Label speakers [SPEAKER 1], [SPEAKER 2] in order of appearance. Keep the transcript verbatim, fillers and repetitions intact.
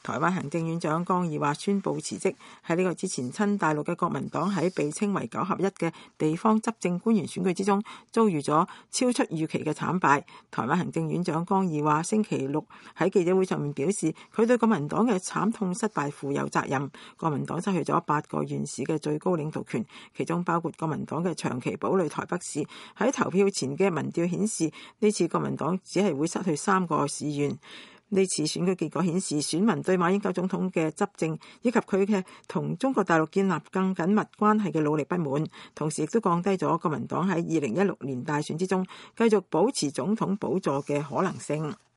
[SPEAKER 1] 台灣行政院長江宜樺宣布辭職。喺呢個之前，親大陸嘅國民黨喺被稱為九合一嘅地方執政官員選舉之中，遭遇咗超出預期嘅慘敗。台灣行政院長江宜樺星期六喺記者會上面表示，佢對國民黨嘅慘痛失敗負有責任。國民黨失去咗八個縣市嘅最高領導權，其中包括國民黨嘅長期堡壘台北市。喺投票前嘅民調顯示，呢次國民黨只係會失去三個市縣。呢次選舉結果顯示，選民對馬英九總統嘅執政以及佢嘅同中國大陸建立更緊密關係嘅努力不滿，同時亦都降低咗國民黨喺二零一六年大選之中繼續保持總統寶座嘅可能性。